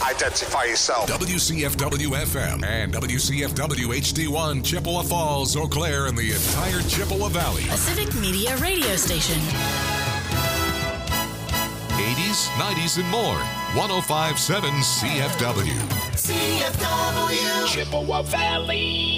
Identify yourself. WCFW-FM and WCFW-HD1, Chippewa Falls, Eau Claire, and the entire Chippewa Valley. A civic media radio station. 80s, 90s, and more. 105.7 CFW. CFW. Chippewa Valley.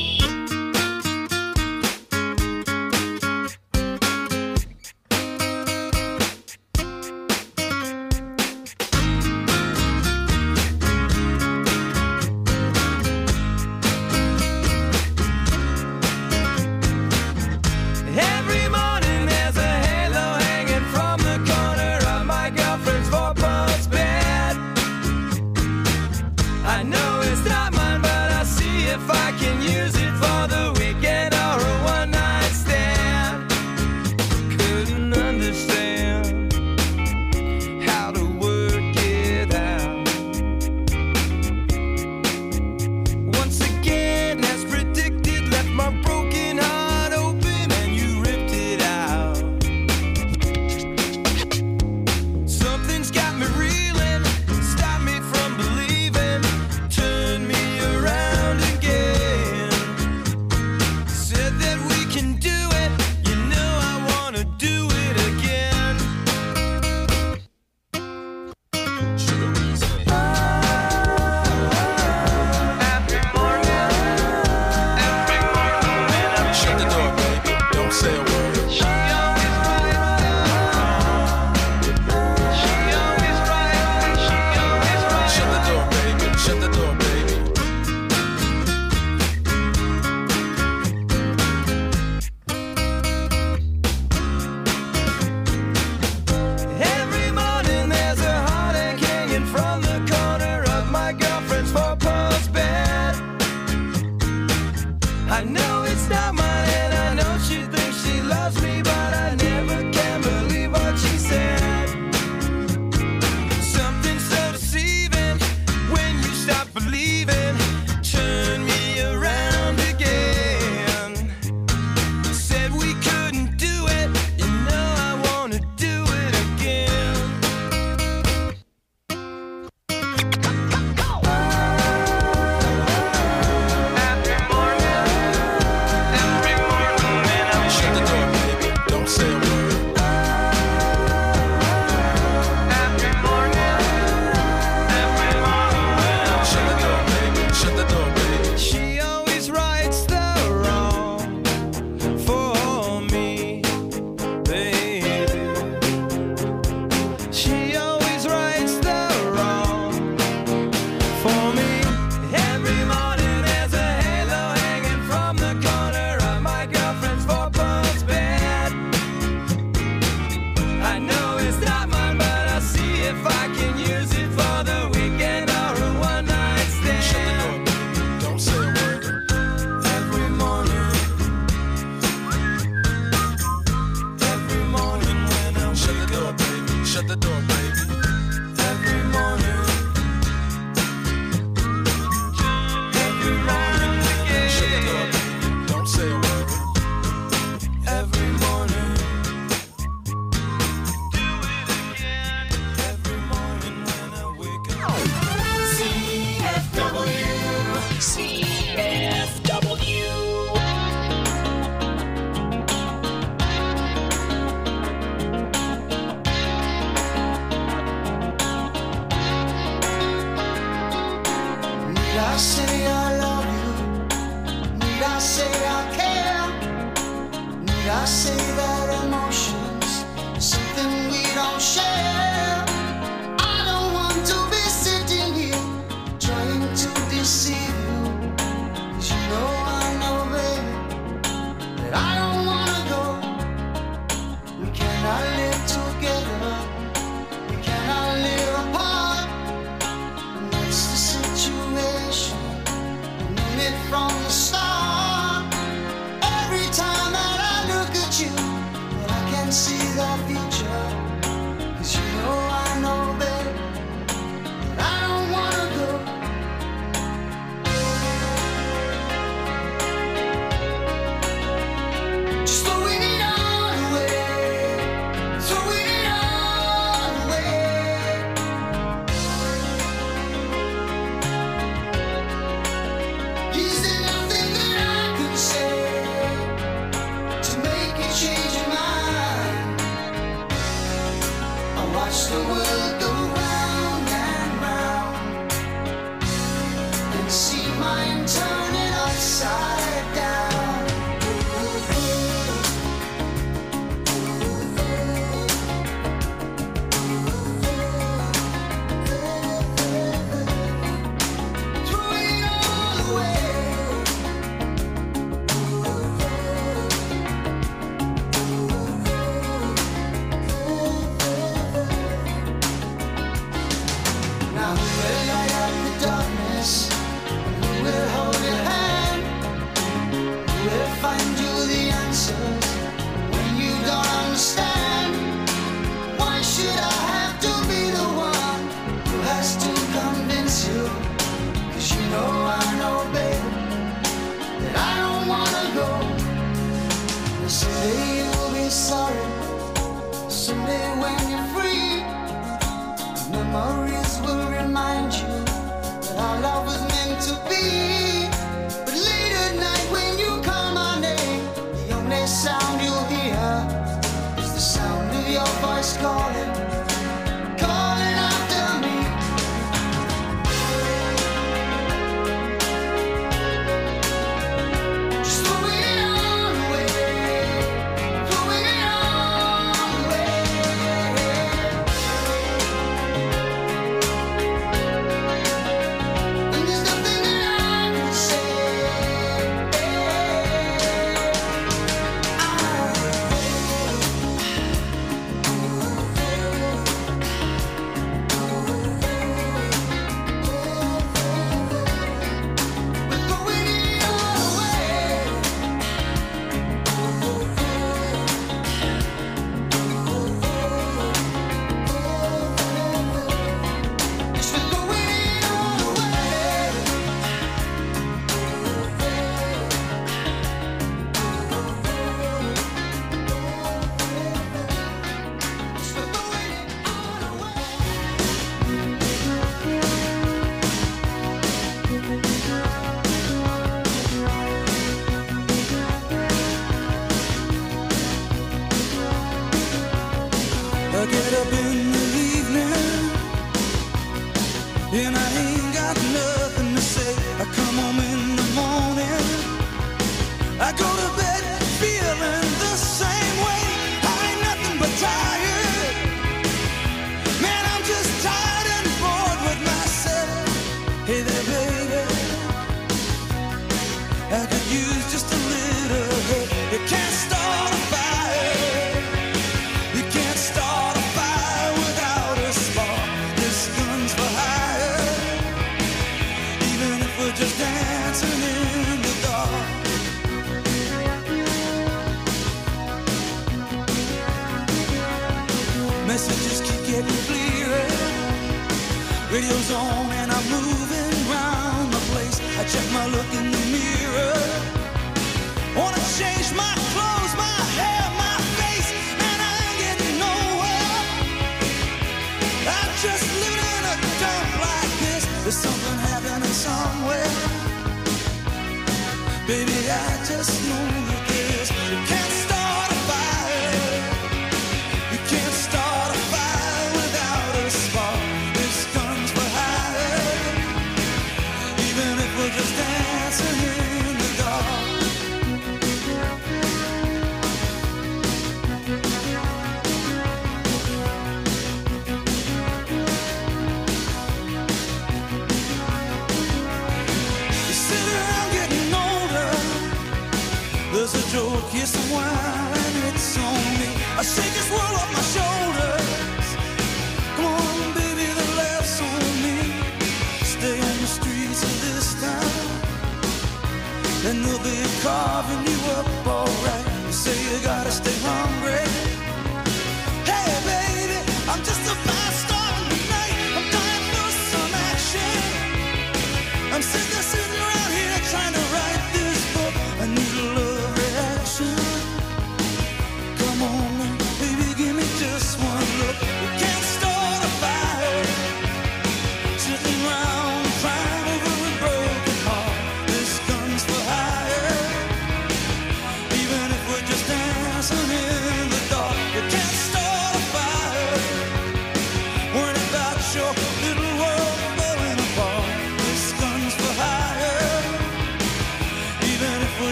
Situation watch the world go round and round and see mine turning upside down.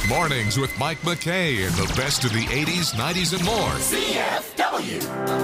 Mornings with Mike McKay and the best of the 80s, 90s, and more. CFW.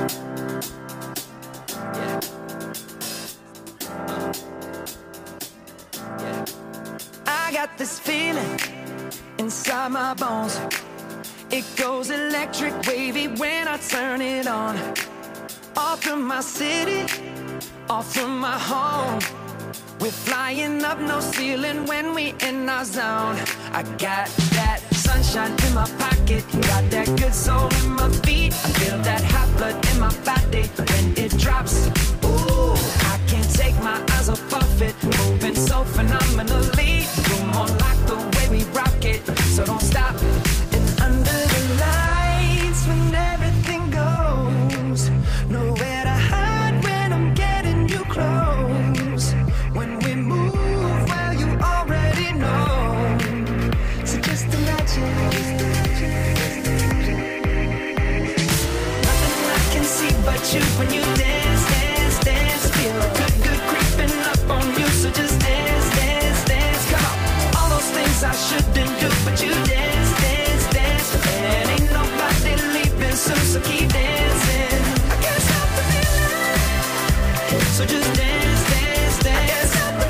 I got this feeling inside my bones. It goes electric wavy when I turn it on. Off from my city, off from my home. We're flying up no ceiling when we in our zone. I got that sunshine in my pocket, got that good soul in my feet. I feel that hot blood in my body when it drops. Ooh, I can't take my eyes off it, moving so phenomenally. You're more like the way we rock it, so don't stop. And under the lights when everything goes, nowhere to hide when I'm getting you close. When we move, well, you already know. So just imagine. Nothing I can see but you when you dance, dance, dance. Feel good, good creeping up on you. So just dance, dance, dance. Come on. All those things I shouldn't do, but you dance, dance, dance. And ain't nobody leaving soon, so keep dancing. I can't stop the feeling. So just dance, dance, dance.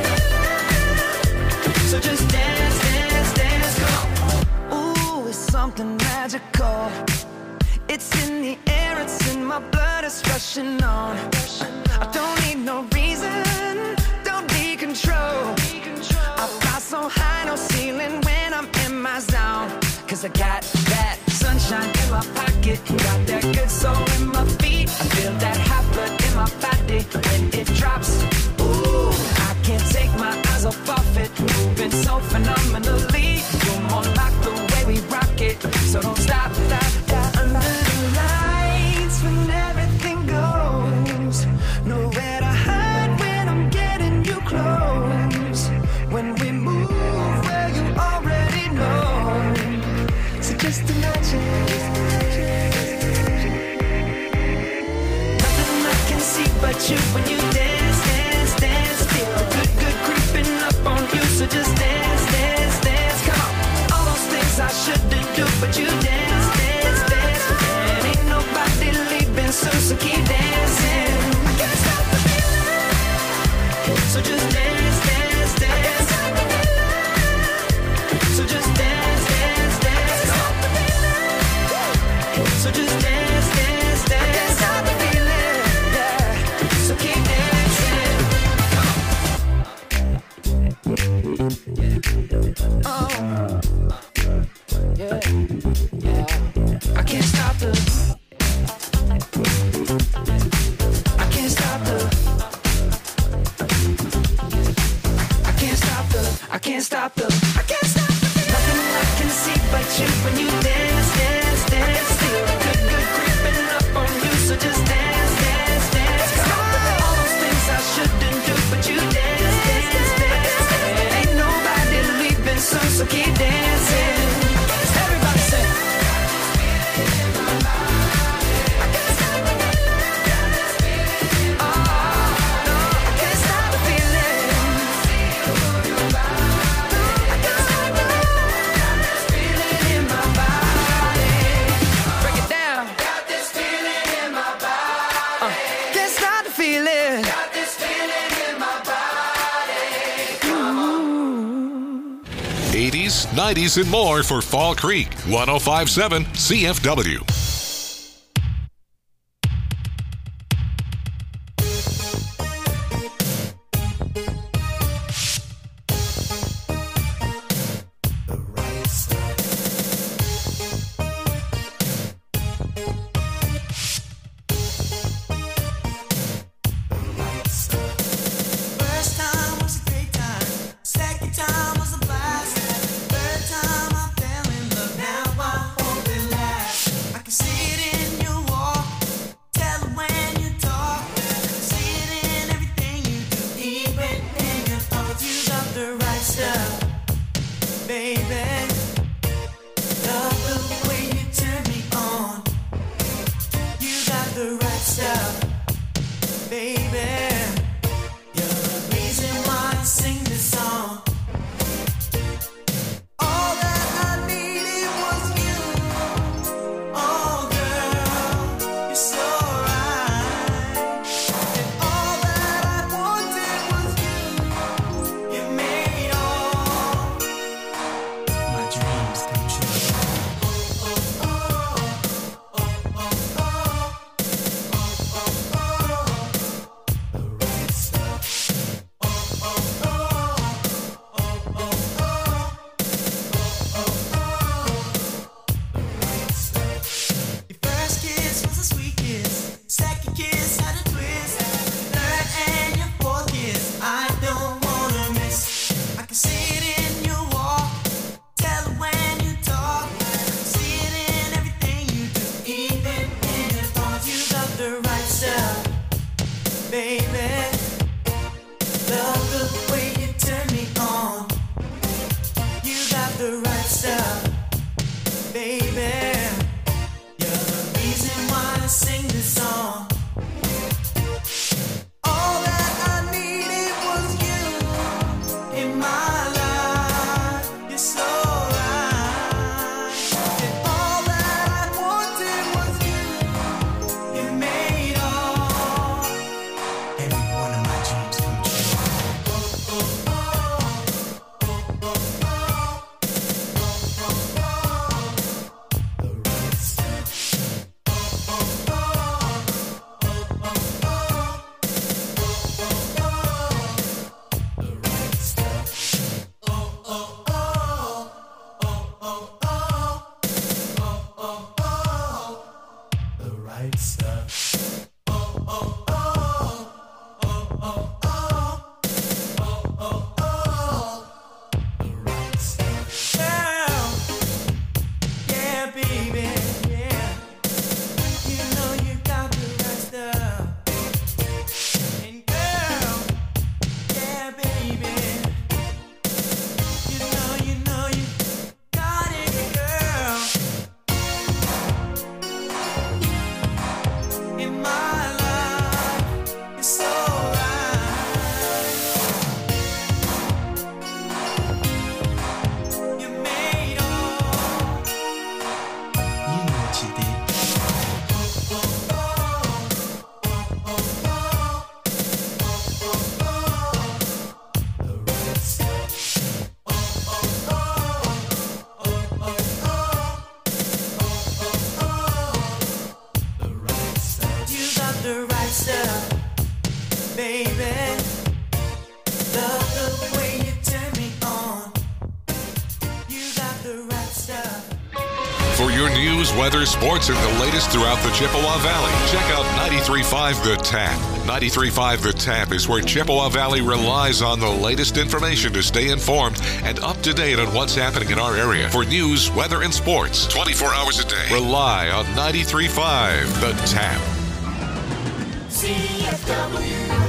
So just dance, dance, dance, come on. Ooh, it's something magical. It's in the air, it's in my blood, it's rushing on. I don't need no reason, don't need control. I fly so high, no ceiling when I'm in my zone. Cause I got that sunshine in my pocket, got that good soul in my feet. I feel that hot blood in my body when it drops. Ooh, I can't take my eyes off it, moving so phenomenally. You're more like the way we rock it, so don't stop, stop, stop. Under the lights when everything goes, nowhere to hide when I'm getting you close. When we move, well, you already know. So just imagine. Nothing I can see but you when you dance, dance, dance. Feel good, good creeping up on you. So just dance, dance, dance. Come on. All those things I shouldn't do, but you dance, dance, dance. And ain't nobody leaving soon, so keep dancing. I can't stop the feeling. So just dance, dance, dance. So just dance, dance, dance. So just dance, dance, dance. I can't stop the feeling, yeah. So keep dancing. Oh, yeah, yeah. I can't stop the. I can't stop the. I can't stop the. I can't stop the. I can't stop the. Nothing I can see but you when you dance, dance, dance. Feel good, good creeping up on you. So just dance, dance, dance. All those things I shouldn't do, but you dance, dance, dance. And ain't nobody leaving soon, so keep dancing. Everybody sing. I can't stop the feeling. Oh, no, I can't stop the feeling. I can't stop the feeling in my body. Break it down. Got this feeling in my body. Can't stop the feeling. Got this feeling in my body. Come on. 80s, 90s, and more for Fall Creek. 105.7 CFW. First time was a great time. Second time was a blast. Third time I fell in love. Now I hope it lasts. I can see it in your walk. Tell it when you talk. See it in everything you do. Even in your thoughts, you got the right stuff, baby. Love the way you turn me on. You got the right stuff, baby. You're the reason why I sing this song. All that I need. For your news, weather, sports, and the latest throughout the Chippewa Valley, check out 93.5 The Tap. 93.5 The Tap is where Chippewa Valley relies on the latest information to stay informed and up to date on what's happening in our area. For news, weather, and sports, 24 hours a day, rely on 93.5 The Tap. CFW.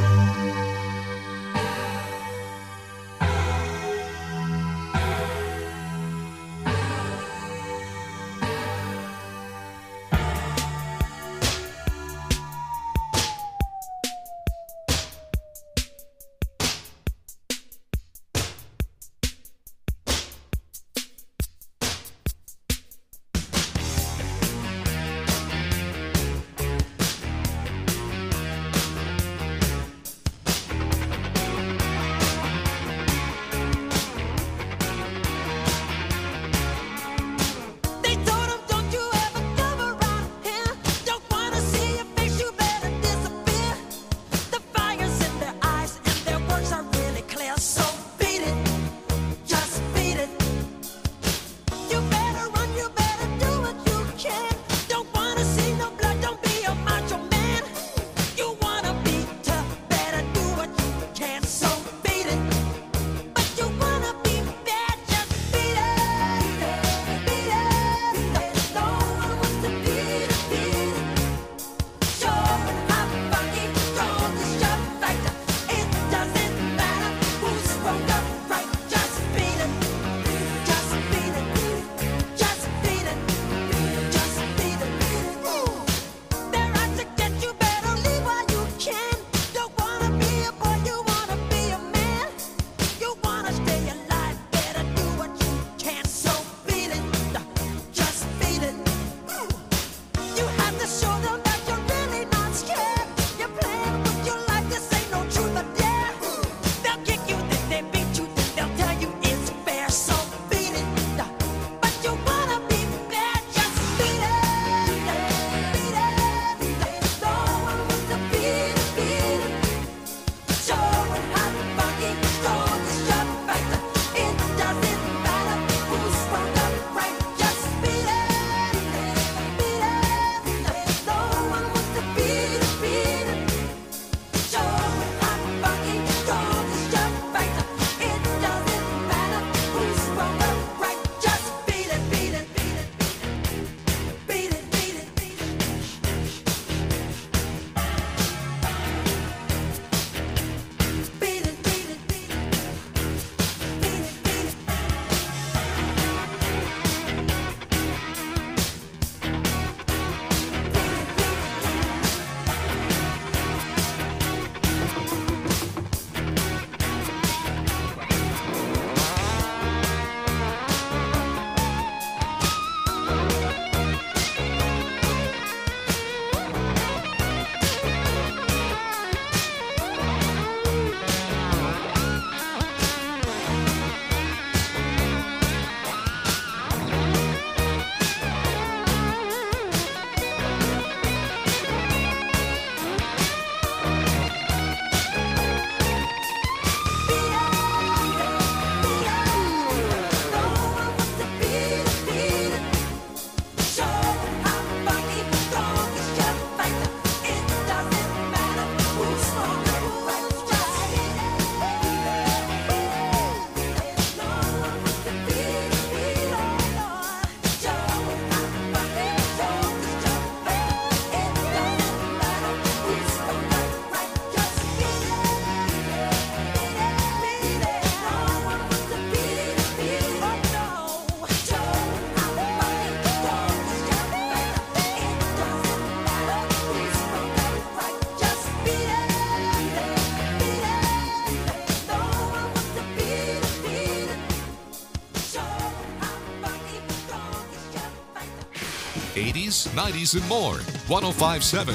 '80s, '90s, and more. 105.7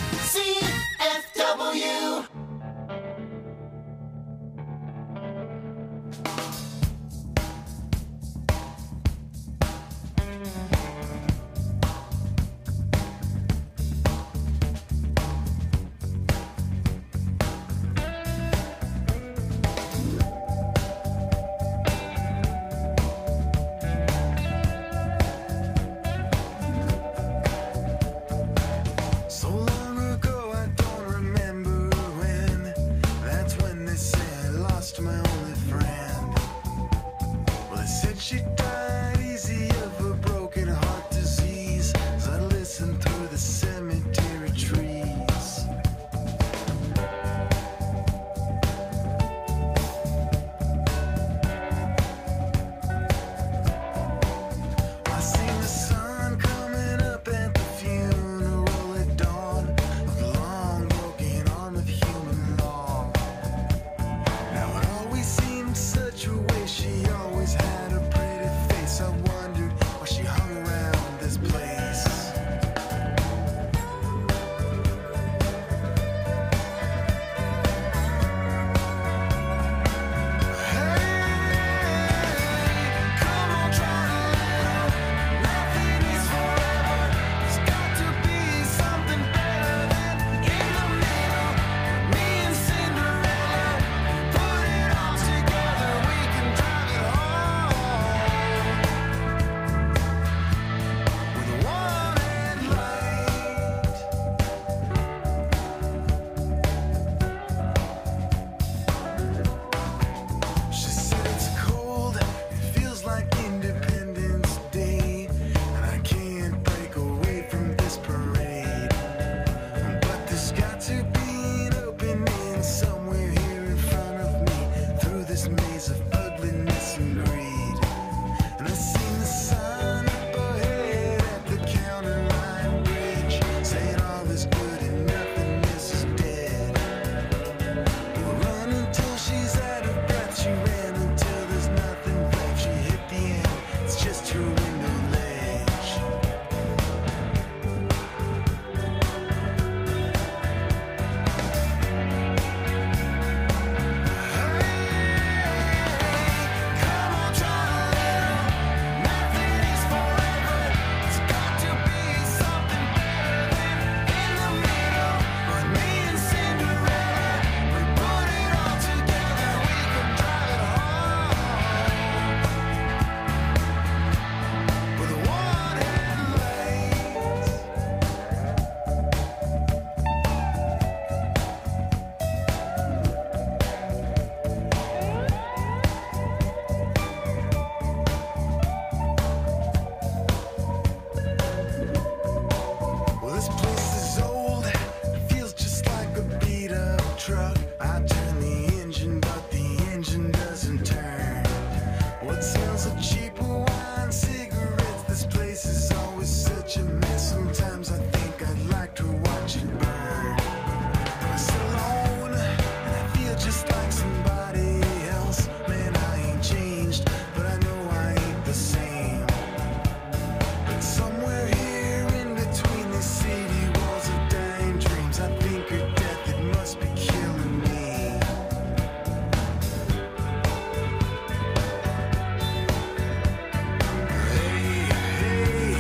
CFW. she died easy of a broken heart disease. As I listened through the cemetery trees. I seen the sun coming up at the funeral at dawn of the long broken arm of human law. Now it always seemed such a waste. She always had a pretty face. I wondered why she hung around this place. Come on, try to let her. Nothing is forever. There's got to be something better than in the middle. Me and Cinderella put it all together. We can drive it home with one headlight. She said it's cold, it feels like Independence Day, and I can't break away from this parade. But there's got to be an opening somewhere here in front of me, through this maze of ugliness and greed. And I seen the sign up ahead at the counter line bridge, saying all is good and nothing is dead. We'll run until she's out of breath. She ran until there's nothing left. She hit the end, it's just her window ledge. Come on, try to let her. Nothing is forever. It's got to be something better than in the middle. With me and Cinderella, we put it all together. We can drive it home with one headlight. Well, this place is old. It feels just like a beat up truck. I turn the engine, but the engine doesn't turn. What smells of cheap wine, cigarettes? This place is always such a mess. Sometimes I think I'd like to watch it burn. I'm still alone, and I feel just like somebody else. Man, I ain't changed, but I know I ain't the same. But somewhere here in between these city walls of dying dreams, I think her death, it must be killing me. Hey, hey,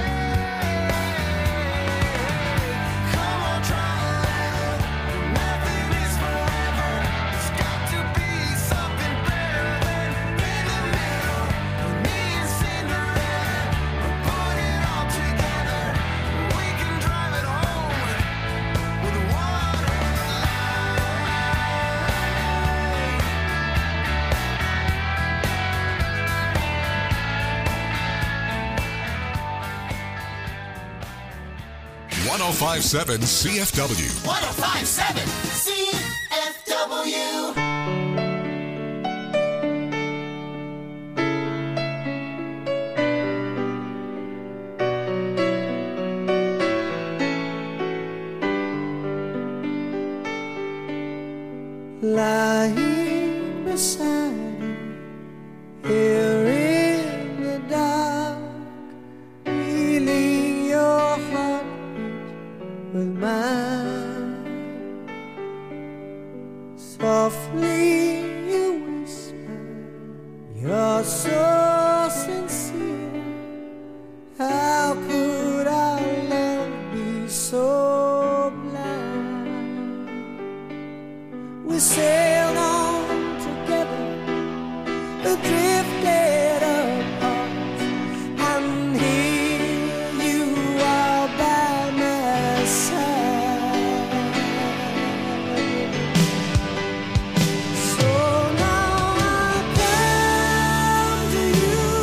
hey. Come on, try to let her. Nothing is forever. There's got to be something better than in the middle. With me and Cinderella, we put it all together. We can drive it home with one headlight. 1057 CFW. 1057 CFW. Lying beside you here in the dark, feeling your heartbeat with mine. Softly you whisper, you're so sincere. How could our love be so blind? We sailed on together, drifted apart, and here you are by my side. So now I come to you.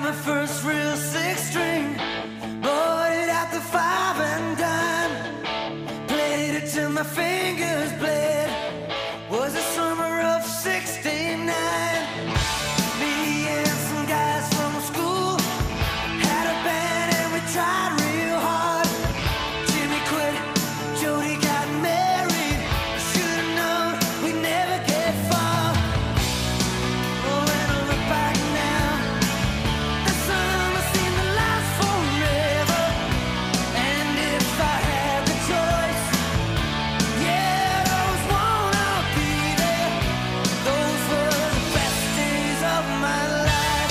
my first real six string. Bought it at the 5 and dime. Played it till my fingers bled. Was the summer of '69. Me and some guys from school had a band and we tried real hard. Jimmy quit, Jody got married. Should've known we'd never get far. Oh, when I look back now, the summer seemed to last forever. And if I had the choice, yeah, I'd always wanna be there. Those were the best days of my life.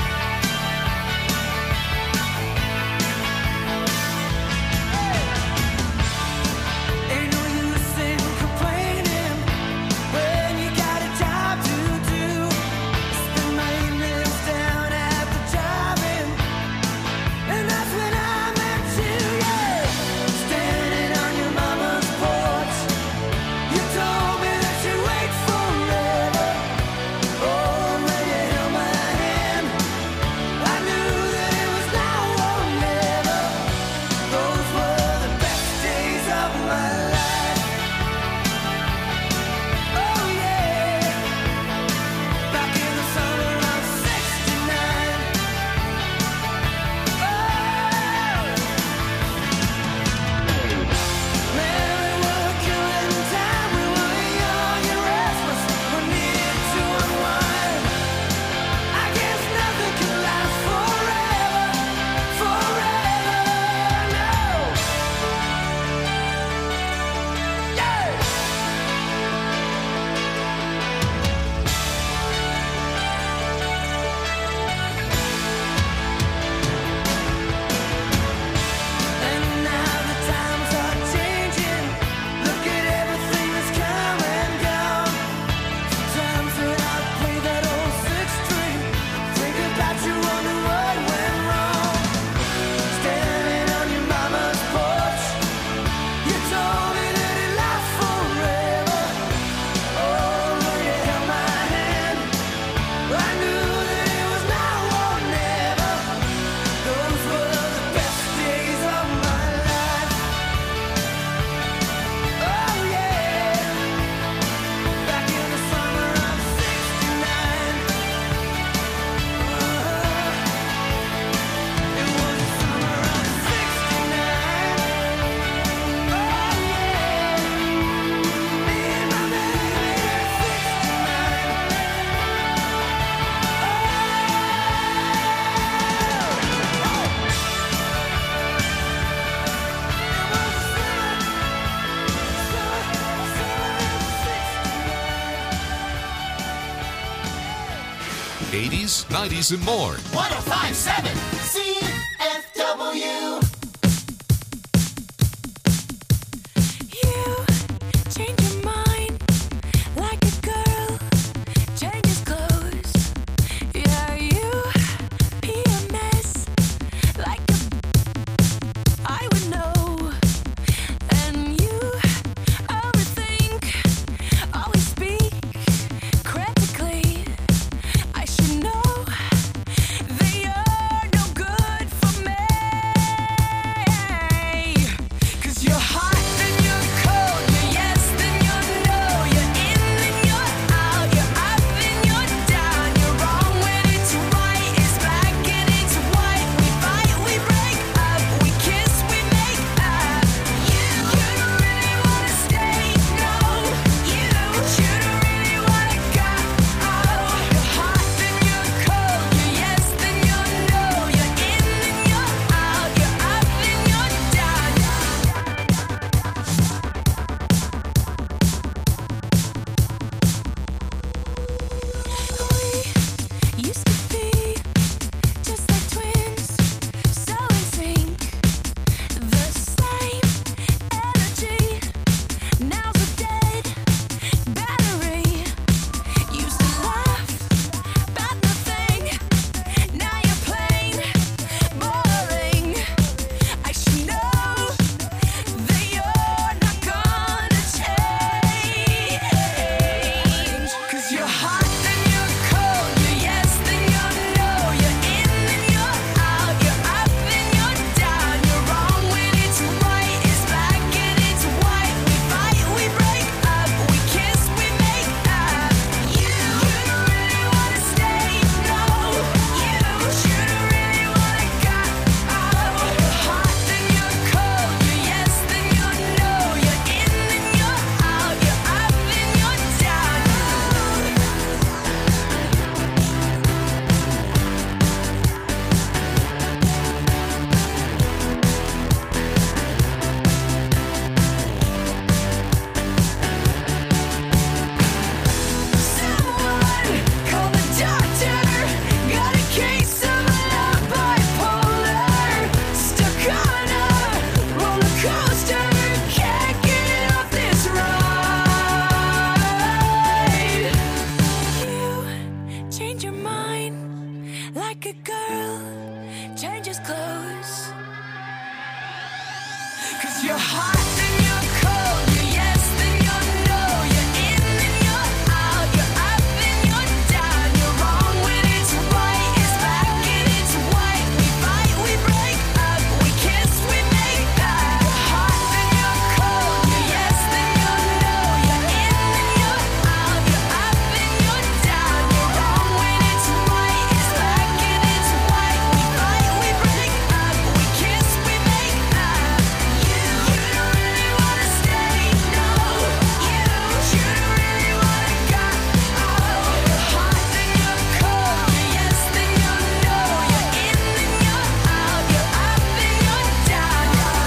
Ain't no use in complaining when you got a job to do. Spend my evenings down at the drive-in, and that's when I met you, yeah. Standing on your mama's porch, you told me that you'd wait forever. Oh, when you held my hand, I knew that it was now or never. Those were the best days of my life. Oh yeah, back in the summer of '69. Oh, man, we were killing time. We were young and restless. We needed to unwind. I guess nothing can last forever, forever, no. Yeah. And now the times are changing. Look at everything that's come and gone. Sometimes when I play that old six string, think about you, wonder what went wrong. Standing on your mama's porch, you told me that it lasts forever. Oh, when you held my hand, I knew that it was now or never. Those were the best days of my life. Oh yeah, back in the summer of '69. It was the summer of '69. Oh yeah, me and my baby at '80s, '90s, and more. 1057 CFW. You change your mind like a girl changes clothes. Yeah, you pee a mess like I would know. And you overthink, always speak critically. I should know that you're no good changes clothes. 'Cause you're hot and you're cold, you're yes then you're no, you're in and you're out, you're up and you're down, you're wrong when it's right, it's black and it's white. We fight, we break up, we kiss, we make up. You're hot and you're cold, you're yes then you're no, you're in and you're out, you're up and you're down, you're wrong when it's right, it's black and it's white. We fight, we break up, we kiss, we make up. You don't really wanna stay, no. You don't really wanna go. You're hot then you're cold, you're yes then you're no, you're in and you're out, you're up and you're down.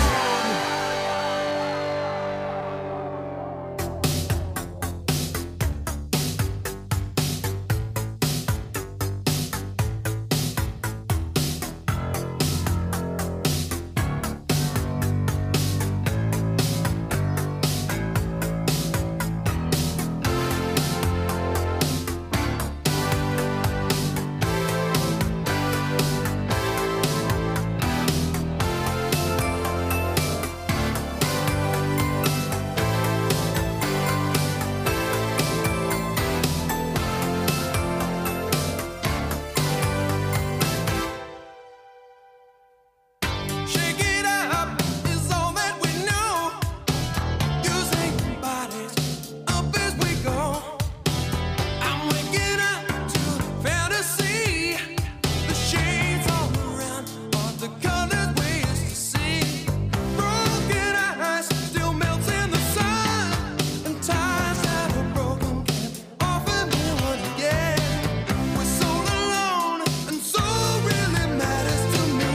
Shake it up is all that we know. Using bodies up as we go. I'm waking up to fantasy. The shades all around are the colors we used to see. Broken eyes still melts in the sun, and ties that were broken can't offer me one again. We're so alone, and so really matters to me.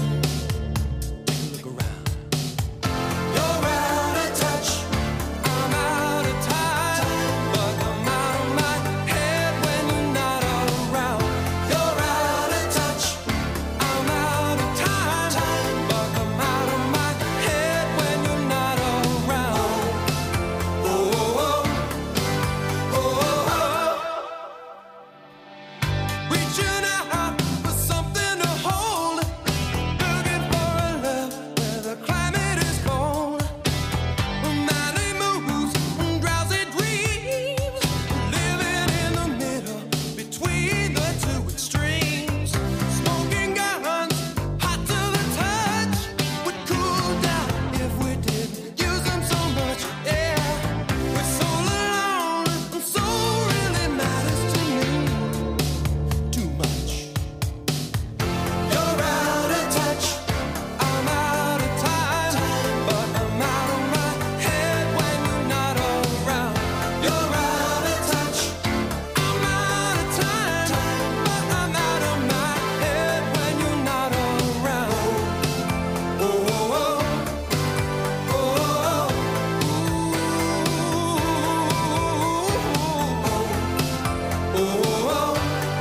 Look around. You're out of touch. I'm out of time. But I'm out of my head when you're not around. You're out of touch. I'm out of time. But I'm out of my head when you're not around. Oh, oh, oh, oh, oh. Reaching out for something to hold. Looking for a love where the climate is cold. Madly moves and drowsy dreams. Living in the middle between the two extremes. Smoking guns, hot to the touch. Would cool down if we didn't use them so much. Yeah, we're so alone and so really matters to me. Too much. You're out of touch. I'm out of time. But I'm out of my head when you're not around. You're out of touch. I'm out of time. But I'm out of my head when you're not around. Oh, oh, oh. Oh, oh, oh. Oh, oh, oh.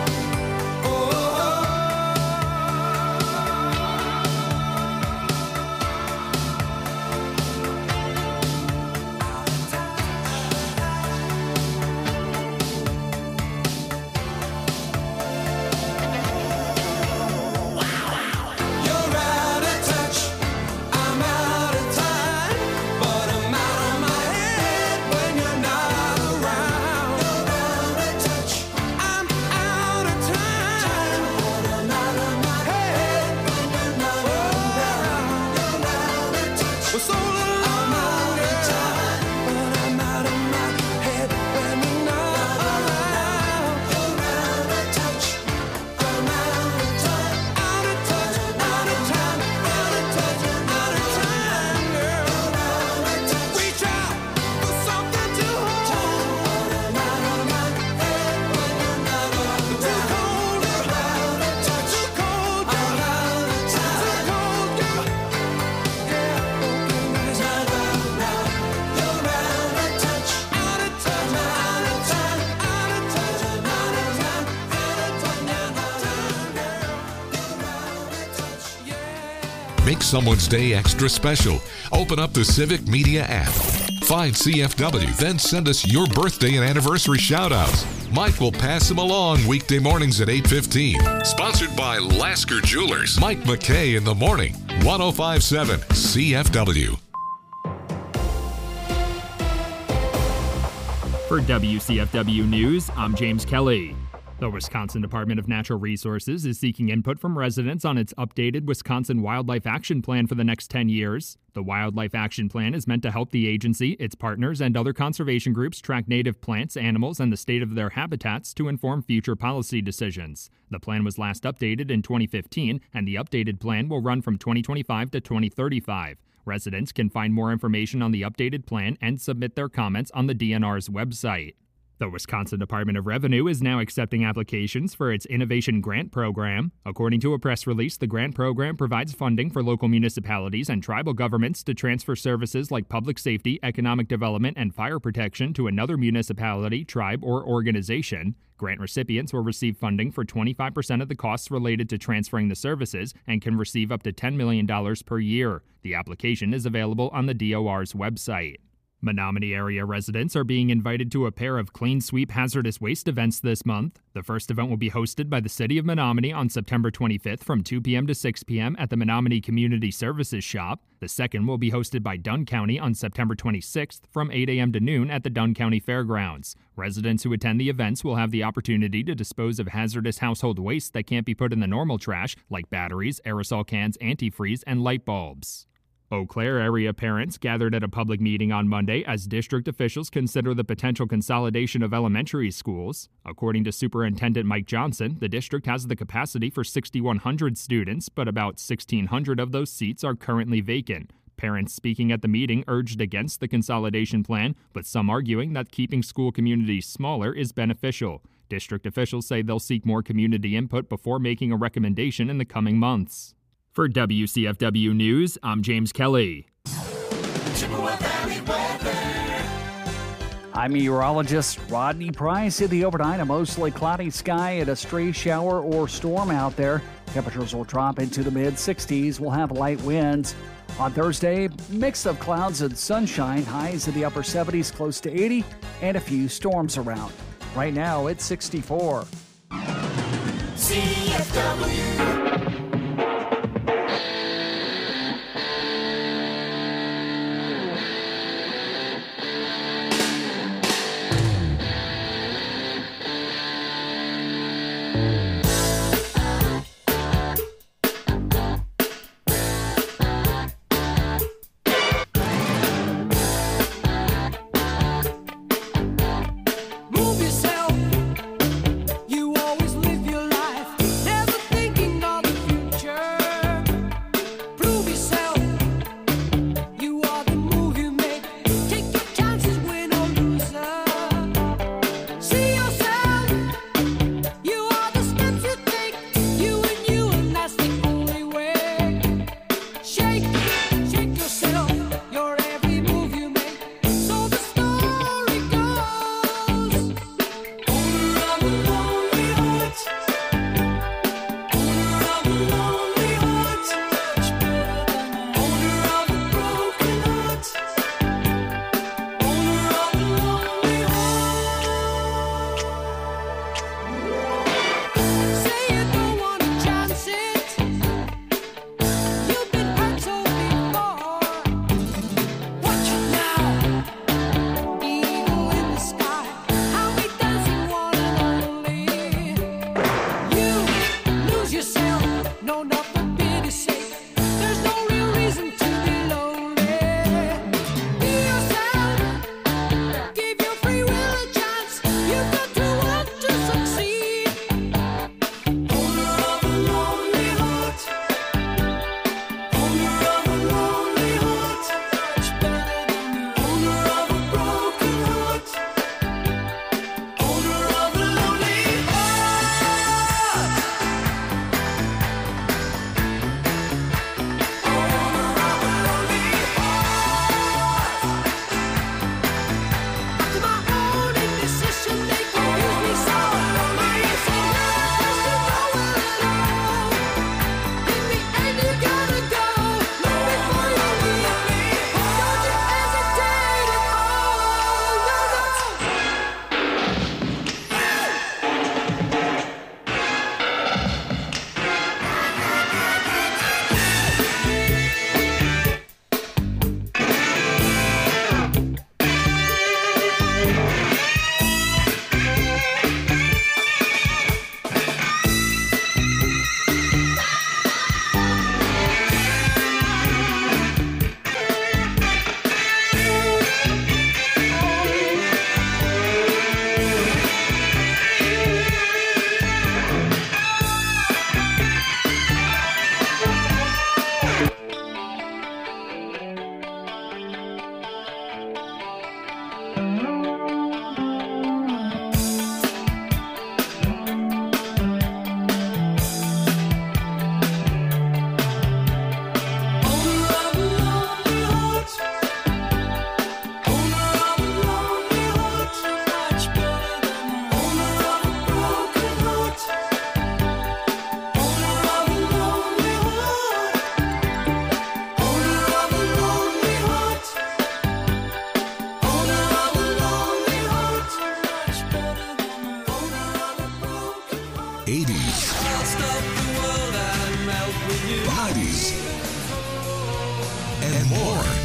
You're out of touch. I'm out of time, but I'm out of my head when you're not around. You're out of touch. I'm out of time, but I'm out of my head when you're not around. You're out of touch. We're so alone. I'm out of time, but I'm out of my head when you're not around. You're out of touch. I'm out of time. Out of touch. Out of time. Out of touch. Out of time, girl. You're out of touch. Reach out for something to hold. But I'm out of my head when you're not around. Too cold. You're out of touch. Too cold. I'm out of time. Too cold, girl. Yeah. Not around. You're out of touch. Out of touch. Out of time. Out of touch. Out of time. Out of touch. Out of time, girl. You're out of touch. Yeah. Make someone's day extra special. Open up the Civic Media app. Find CFW, then send us your birthday and anniversary shout outs. Mike will pass them along weekday mornings at 8:15. Sponsored by Lasker Jewelers. Mike McKay in the morning. 105.7 CFW. For WCFW News, I'm James Kelly. The Wisconsin Department of Natural Resources is seeking input from residents on its updated Wisconsin Wildlife Action Plan for the next 10 years. The Wildlife Action Plan is meant to help the agency, its partners, and other conservation groups track native plants, animals, and the state of their habitats to inform future policy decisions. The plan was last updated in 2015, and the updated plan will run from 2025 to 2035. Residents can find more information on the updated plan and submit their comments on the DNR's website. The Wisconsin Department of Revenue is now accepting applications for its Innovation Grant Program. According to a press release, the grant program provides funding for local municipalities and tribal governments to transfer services like public safety, economic development, and fire protection to another municipality, tribe, or organization. Grant recipients will receive funding for 25% of the costs related to transferring the services and can receive up to $10 million per year. The application is available on the DOR's website. Menominee area residents are being invited to a pair of Clean Sweep hazardous waste events this month. The first event will be hosted by the City of Menominee on September 25th from 2 p.m. to 6 p.m. at the Menominee Community Services Shop. The second will be hosted by Dunn County on September 26th from 8 a.m. to noon at the Dunn County Fairgrounds. Residents who attend the events will have the opportunity to dispose of hazardous household waste that can't be put in the normal trash, like batteries, aerosol cans, antifreeze, and light bulbs. Eau Claire area parents gathered at a public meeting on Monday as district officials consider the potential consolidation of elementary schools. According to Superintendent Mike Johnson, the district has the capacity for 6,100 students, but about 1,600 of those seats are currently vacant. Parents speaking at the meeting urged against the consolidation plan, but some arguing that keeping school communities smaller is beneficial. District officials say they'll seek more community input before making a recommendation in the coming months. For WCFW News, I'm James Kelly. I'm meteorologist Rodney Price. In the overnight, a mostly cloudy sky and a stray shower or storm out there. Temperatures will drop into the mid-60s. We'll have light winds. On Thursday, mix of clouds and sunshine. Highs in the upper 70s, close to 80, and a few storms around. Right now, it's 64. CFW. Move yourself. You always live your life, never thinking of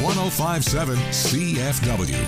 1057 CFW.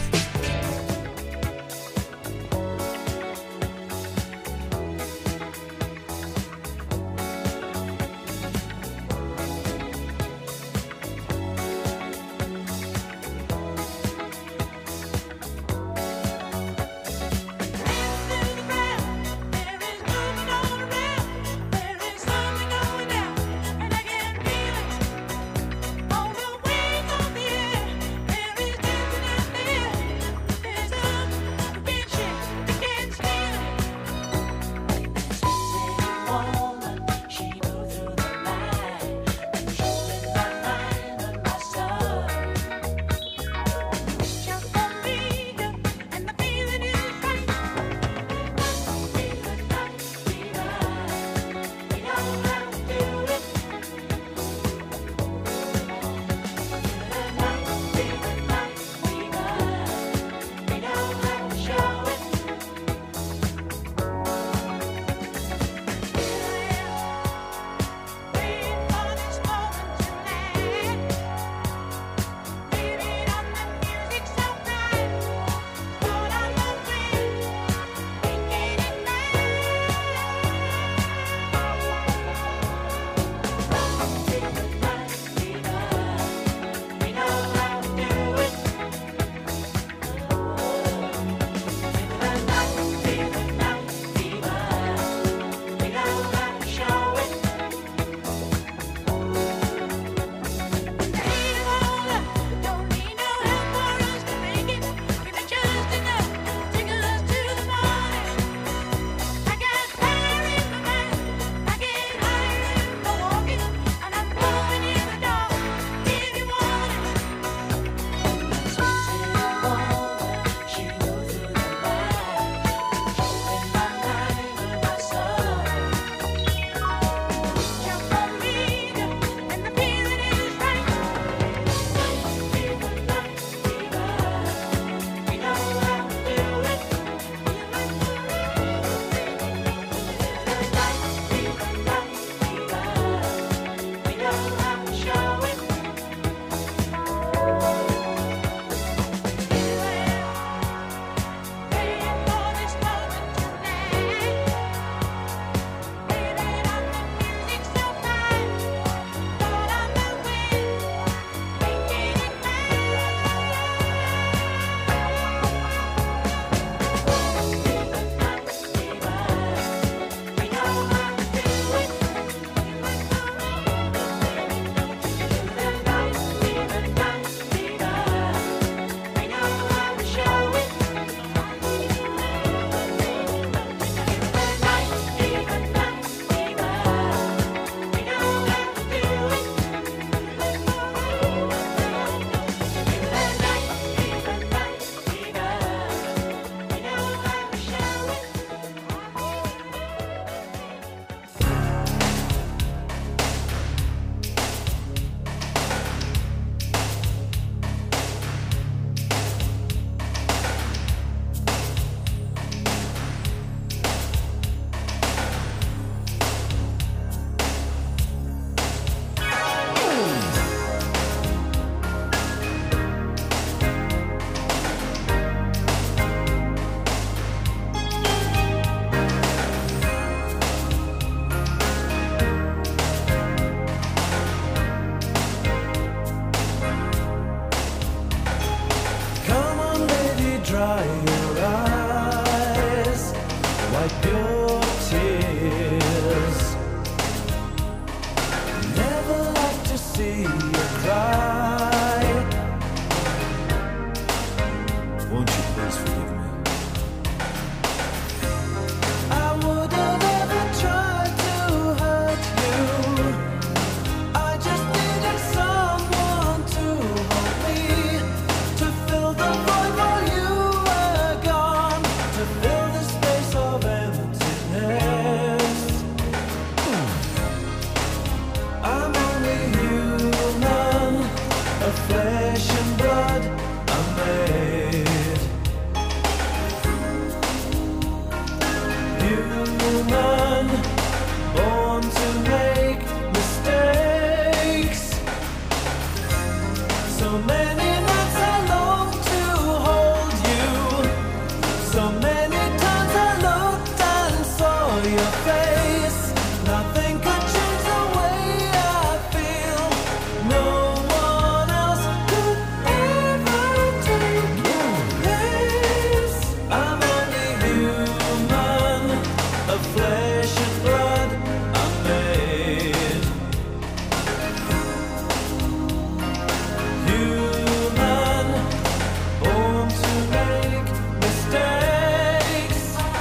human, born to make mistakes.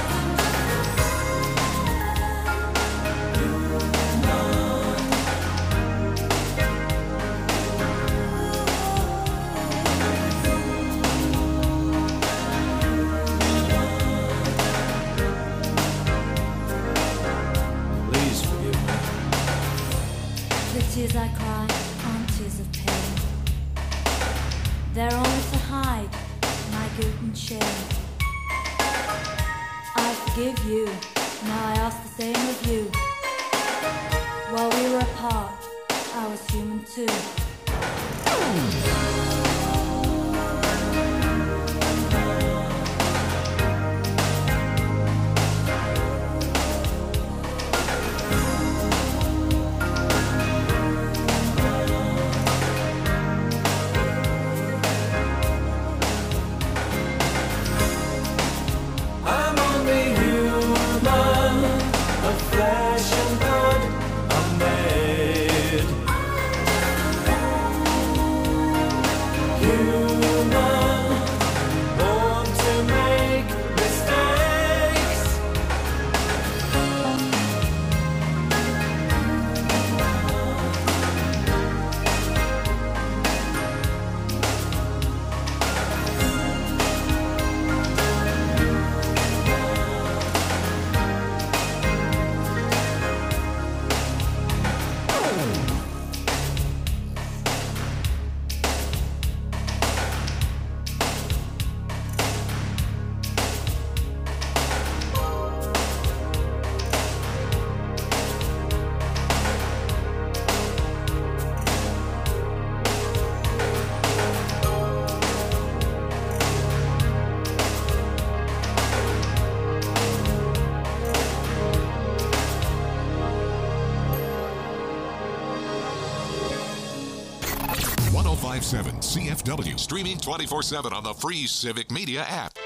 Please forgive me. The tears I cry aren't tears of pain. They're only to hide my guilt and shame. I forgive you, now I ask the same of you. While we were apart, I was human too. I'm only human, of flesh and blood I'm made. Human, born to make mistakes. .7 CFW, streaming 24/7 on the free Civic Media app.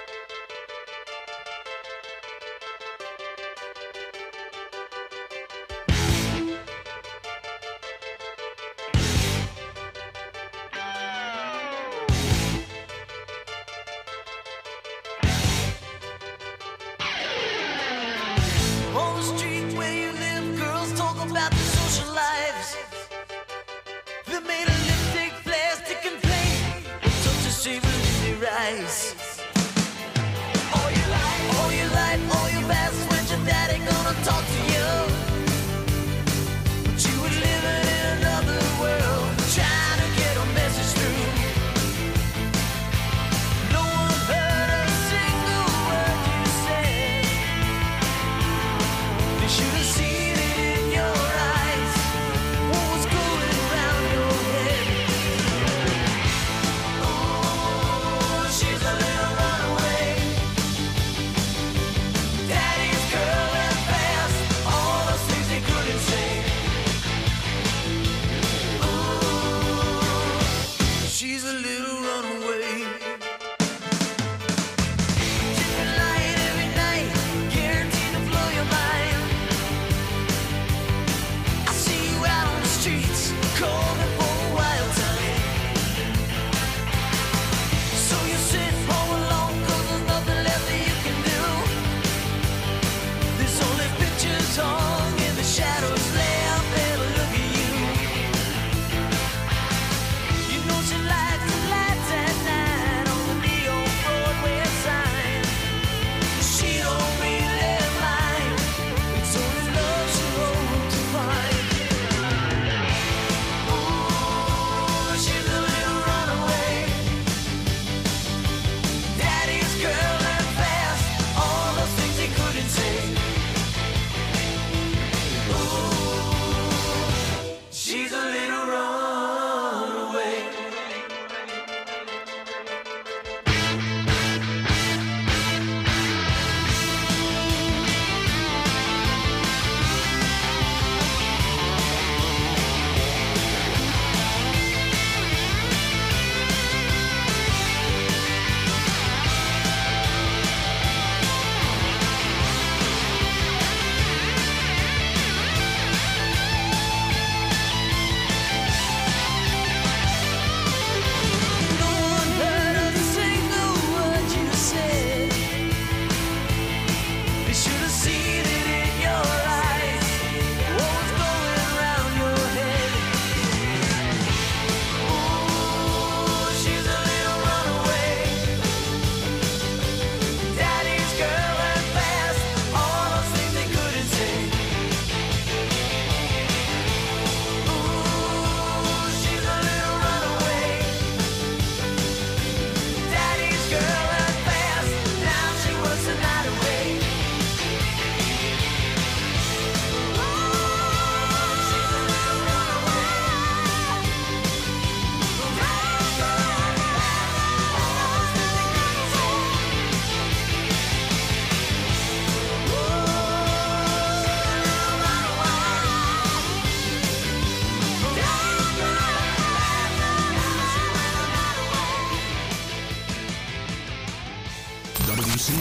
On the street where you live, girls talk about their social lives. They made a lipstick, plastic, and paint. Touch the shaver in their eyes. All your best friends, your daddy gonna talk to you. But you were living in another world, trying to get a message through. No one heard a single word you said. They should have seen it in your eyes. What was going around your head? Oh, she's a little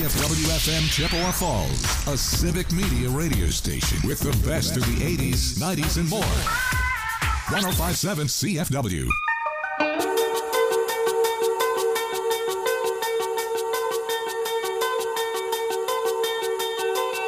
CFW-FM Chippewa Falls, a civic media radio station with the best of the 80s, 90s, and more. 105.7 CFW.